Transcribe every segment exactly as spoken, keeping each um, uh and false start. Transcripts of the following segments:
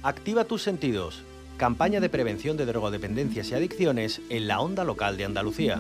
Activa tus sentidos. Campaña de prevención de drogodependencias y adicciones en la onda local de Andalucía.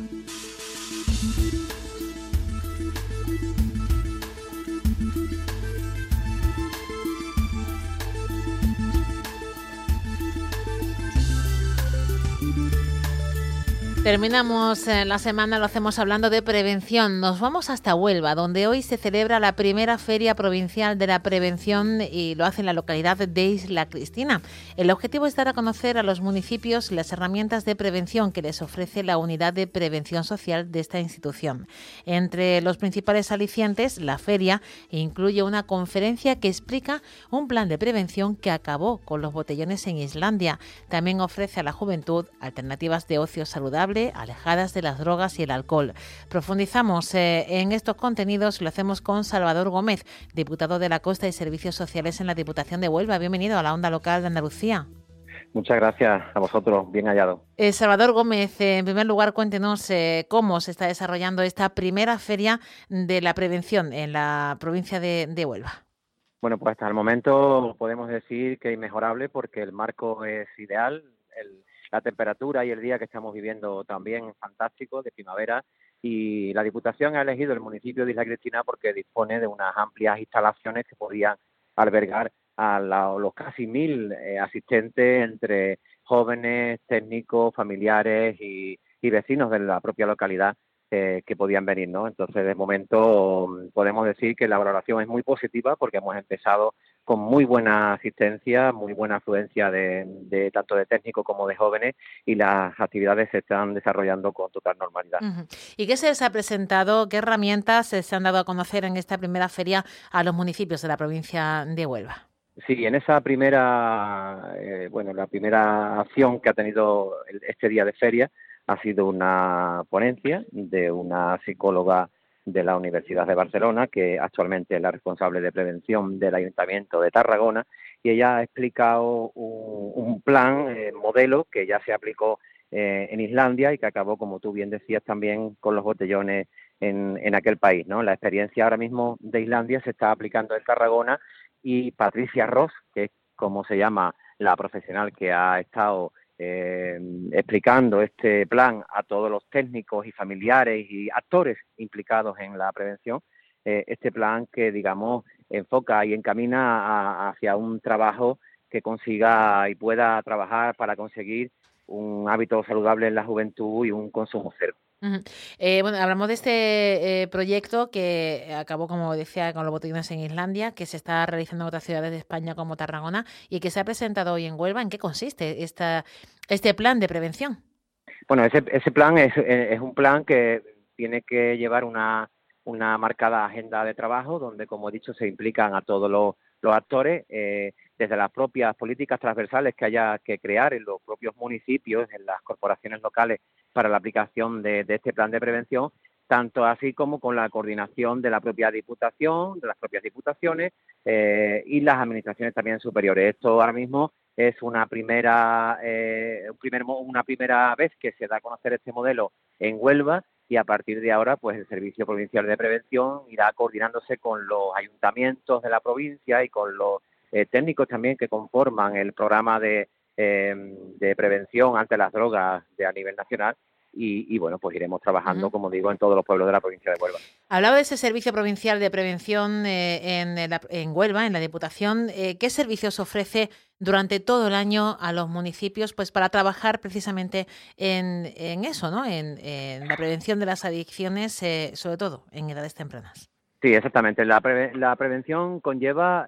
Terminamos la semana, lo hacemos hablando de prevención. Nos vamos hasta Huelva, donde hoy se celebra la primera Feria Provincial de la Prevención y lo hace en la localidad de Isla Cristina. El objetivo es dar a conocer a los municipios las herramientas de prevención que les ofrece la Unidad de Prevención Social de esta institución. Entre los principales alicientes, la feria incluye una conferencia que explica un plan de prevención que acabó con los botellones en Islandia. También ofrece a la juventud alternativas de ocio saludable, alejadas de las drogas y el alcohol. Profundizamos eh, en estos contenidos, lo hacemos con Salvador Gómez, diputado de la Costa y Servicios Sociales en la Diputación de Huelva. Bienvenido a la onda local de Andalucía. Muchas gracias a vosotros, bien hallado. Eh, Salvador Gómez, eh, en primer lugar, cuéntenos eh, cómo se está desarrollando esta primera feria de la prevención en la provincia de, de Huelva. Bueno, pues hasta el momento podemos decir que es inmejorable porque el marco es ideal, el La temperatura y el día que estamos viviendo también es fantástico, de primavera, y la Diputación ha elegido el municipio de Isla Cristina porque dispone de unas amplias instalaciones que podían albergar a la, los casi mil eh, asistentes entre jóvenes, técnicos, familiares y, y vecinos de la propia localidad eh, que podían venir, ¿no? Entonces, de momento podemos decir que la valoración es muy positiva porque hemos empezado con muy buena asistencia, muy buena afluencia de, de tanto de técnicos como de jóvenes, y las actividades se están desarrollando con total normalidad. Uh-huh. ¿Y qué se les ha presentado, qué herramientas se han dado a conocer en esta primera feria a los municipios de la provincia de Huelva? Sí, en esa primera, eh, bueno, la primera acción que ha tenido el, este día de feria ha sido una ponencia de una psicóloga de la Universidad de Barcelona, que actualmente es la responsable de prevención del Ayuntamiento de Tarragona, y ella ha explicado un, un plan, eh, modelo, que ya se aplicó eh, en Islandia y que acabó, como tú bien decías, también con los botellones en, en aquel país, ¿no? La experiencia ahora mismo de Islandia se está aplicando en Tarragona, y Patricia Ross, que es como se llama la profesional que ha estado Eh, explicando este plan a todos los técnicos y familiares y actores implicados en la prevención, eh, este plan que, digamos, enfoca y encamina a, hacia un trabajo que consiga y pueda trabajar para conseguir un hábito saludable en la juventud y un consumo cero. Uh-huh. Eh, bueno, hablamos de este eh, proyecto que acabó, como decía, con los botellones en Islandia, que se está realizando en otras ciudades de España como Tarragona y que se ha presentado hoy en Huelva. ¿En qué consiste esta, este plan de prevención? Bueno, ese, ese plan es, es un plan que tiene que llevar una, una marcada agenda de trabajo donde, como he dicho, se implican a todos los, los actores, eh, desde las propias políticas transversales que haya que crear en los propios municipios, en las corporaciones locales, para la aplicación de, de este plan de prevención, tanto así como con la coordinación de la propia Diputación, de las propias diputaciones eh, y las administraciones también superiores. Esto ahora mismo es una primera, eh, un primer, una primera vez que se da a conocer este modelo en Huelva, y a partir de ahora pues el Servicio Provincial de Prevención irá coordinándose con los ayuntamientos de la provincia y con los eh, técnicos también que conforman el programa de Eh, de prevención ante las drogas de a nivel nacional y, y bueno, pues iremos trabajando, uh-huh. como digo, en todos los pueblos de la provincia de Huelva. Hablaba de ese Servicio Provincial de Prevención eh, en, la, en Huelva, en la Diputación. Eh, ¿Qué servicios ofrece durante todo el año a los municipios pues para trabajar precisamente en, en eso, ¿no? En, en la prevención de las adicciones, eh, sobre todo en edades tempranas? Sí, exactamente. La, pre- la prevención conlleva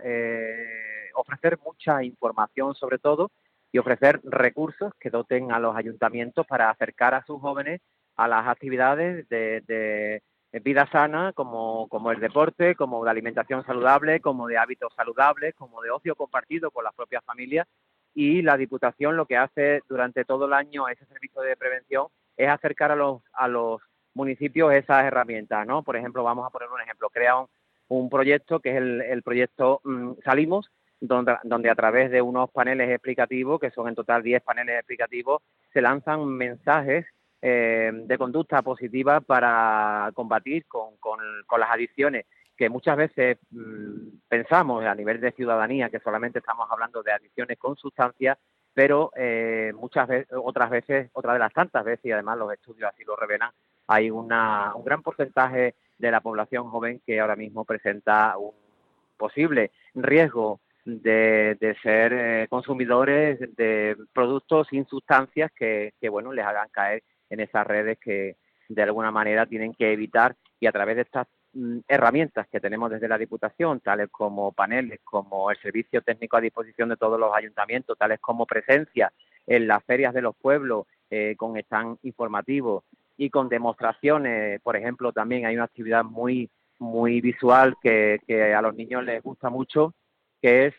eh, ofrecer mucha información sobre todo, y ofrecer recursos que doten a los ayuntamientos para acercar a sus jóvenes a las actividades de, de, de vida sana, como, como el deporte, como la alimentación saludable, como de hábitos saludables, como de ocio compartido con las propias familias. Y la Diputación lo que hace durante todo el año a ese servicio de prevención es acercar a los, a los municipios esas herramientas, ¿no? Por ejemplo, vamos a poner un ejemplo, crea un, un proyecto que es el, el proyecto mmm, Salimos, Donde, donde a través de unos paneles explicativos, que son en total diez paneles explicativos, se lanzan mensajes eh, de conducta positiva para combatir con, con, con las adicciones que muchas veces mmm, pensamos a nivel de ciudadanía que solamente estamos hablando de adicciones con sustancias, pero eh, muchas veces, otras veces, otra de las tantas veces, y además los estudios así lo revelan, hay una, un gran porcentaje de la población joven que ahora mismo presenta un posible riesgo de, de ser eh, consumidores de productos sin sustancias que, que, bueno, les hagan caer en esas redes que de alguna manera tienen que evitar, y a través de estas mm, herramientas que tenemos desde la Diputación, tales como paneles, como el servicio técnico a disposición de todos los ayuntamientos, tales como presencia en las ferias de los pueblos eh, con stand informativos y con demostraciones. Por ejemplo, también hay una actividad muy muy visual que, que a los niños les gusta mucho, que es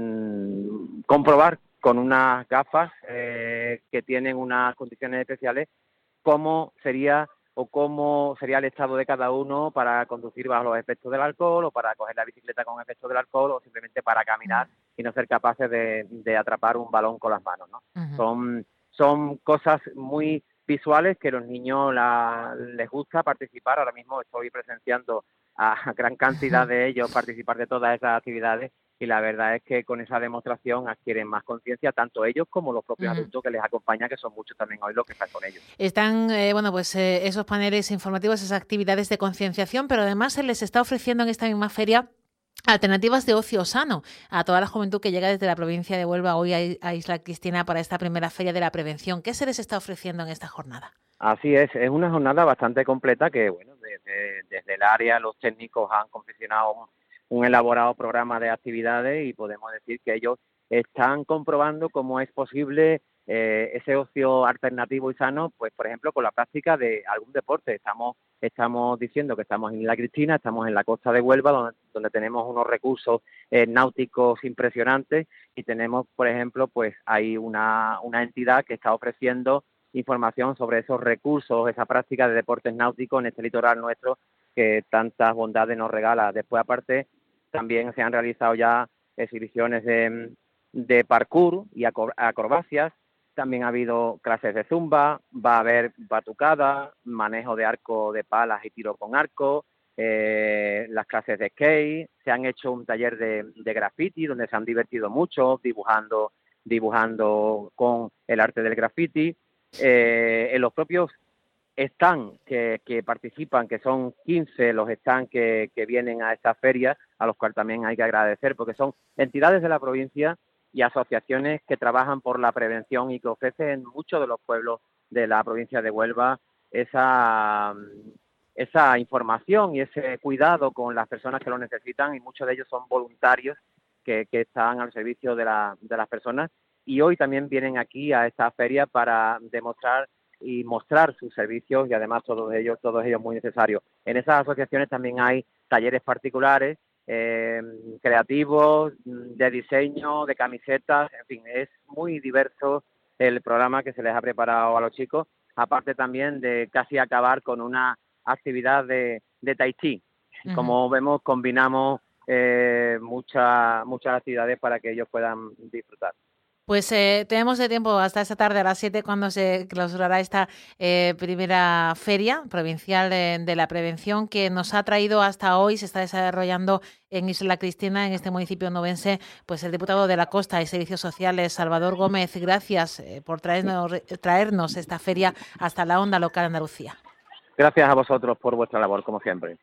mmm, comprobar con unas gafas eh, que tienen unas condiciones especiales cómo sería o cómo sería el estado de cada uno para conducir bajo los efectos del alcohol, o para coger la bicicleta con efectos del alcohol, o simplemente para caminar y no ser capaces de, de atrapar un balón con las manos, ¿no? Uh-huh. Son, son cosas muy visuales que a los niños la, les gusta participar. Ahora mismo estoy presenciando a gran cantidad de ellos participar de todas esas actividades, y la verdad es que con esa demostración adquieren más conciencia, tanto ellos como los propios uh-huh. adultos que les acompañan, que son muchos también hoy los que están con ellos. Están, eh, bueno, pues eh, esos paneles informativos, esas actividades de concienciación, pero además se les está ofreciendo en esta misma feria alternativas de ocio sano a toda la juventud que llega desde la provincia de Huelva hoy a Isla Cristina para esta primera feria de la prevención. ¿Qué se les está ofreciendo en esta jornada? Así es, es una jornada bastante completa que, bueno, desde, desde el área los técnicos han confeccionado un, un elaborado programa de actividades, y podemos decir que ellos están comprobando cómo es posible eh, ese ocio alternativo y sano, pues por ejemplo con la práctica de algún deporte. Estamos estamos diciendo que estamos en Isla Cristina, estamos en la costa de Huelva, donde, donde tenemos unos recursos eh, náuticos impresionantes, y tenemos, por ejemplo, pues hay una, una entidad que está ofreciendo información sobre esos recursos, esa práctica de deportes náuticos en este litoral nuestro que tantas bondades nos regala. Después, aparte, también se han realizado ya exhibiciones de, de parkour y acrobacias. También ha habido clases de zumba, va a haber batucada, manejo de arco de palas y tiro con arco, eh, las clases de skate. Se han hecho un taller de, de graffiti donde se han divertido mucho dibujando, dibujando con el arte del graffiti. Eh, en los propios stands que, que participan, que son quince los stands que, que vienen a esta feria, a los cuales también hay que agradecer, porque son entidades de la provincia y asociaciones que trabajan por la prevención y que ofrecen en muchos de los pueblos de la provincia de Huelva esa, esa información y ese cuidado con las personas que lo necesitan, y muchos de ellos son voluntarios que, que están al servicio de, la, de las personas, y hoy también vienen aquí a esta feria para demostrar y mostrar sus servicios, y además todos ellos, todos ellos muy necesarios. En esas asociaciones también hay talleres particulares, eh, creativos, de diseño, de camisetas, en fin, es muy diverso el programa que se les ha preparado a los chicos, aparte también de casi acabar con una actividad de, de tai chi. Uh-huh. Como vemos, combinamos eh, muchas muchas actividades para que ellos puedan disfrutar. Pues eh, tenemos de tiempo hasta esta tarde a las siete, cuando se clausurará esta eh, primera feria provincial de, de la prevención, que nos ha traído hasta hoy. Se está desarrollando en Isla Cristina, en este municipio onubense, pues el diputado de la Costa y Servicios Sociales, Salvador Gómez. Gracias eh, por traernos, traernos esta feria hasta la onda local de Andalucía. Gracias a vosotros por vuestra labor, como siempre.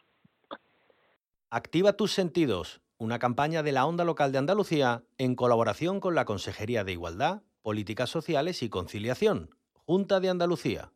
Activa tus sentidos. Una campaña de la Onda Local de Andalucía en colaboración con la Consejería de Igualdad, Políticas Sociales y Conciliación, Junta de Andalucía.